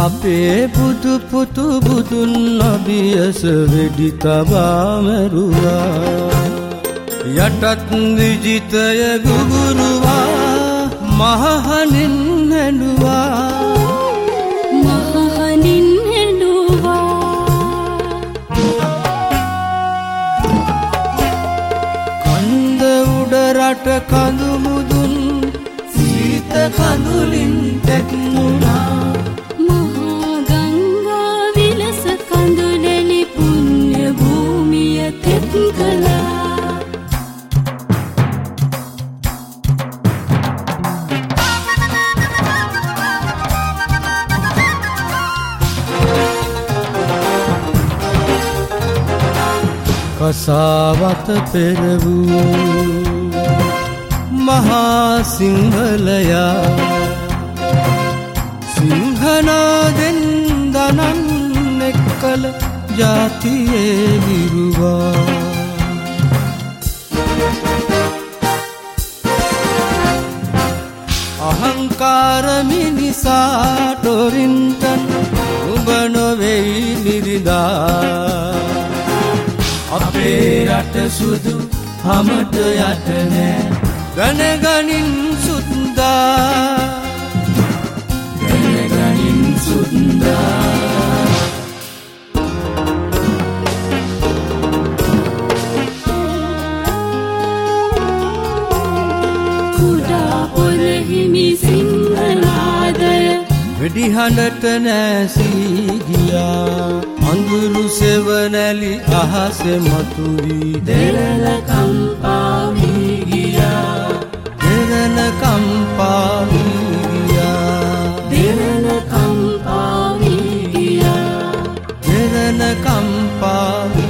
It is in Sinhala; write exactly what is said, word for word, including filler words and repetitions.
අපේ පුතු පුතු බුදුන් අභියස වෙඩි තබා මරුවා යටත් විජිතය ගුගුරුවා මහහනින් හැඬුවා මහහනින් හැඬුවා කන්ද උඩ රට කඳු මුදුන් සීත කඳුලින් තෙක්මුණා මහා ගංගා විලස කඳුලැලි පුණ්‍ය භූමිය තෙත් කළා කසාවත පෙරවූ මහා සිංහලයා සිංහනාදෙන් දනන් එක්කල ජාතියේ විරුවා අහංකාර මිනිසා ටොරින්ටන් උඹ නොවෙයි නිරිදා අපේ රට සුදු හමට යට නෑ ගණගනින් සුද්දා ගණගනින් සුද්දා කුඩා පොළහිමි සිංහනාදය වෙඩි හඬට නැසී ගියා අඳුරු සෙවණැලි අහසෙ මතුවී දෙරළ කම්පා වී ගියා දෙරණ කම්පා වී ගියා දෙරළ කම්පා වී ගියා දෙරණ කම්පා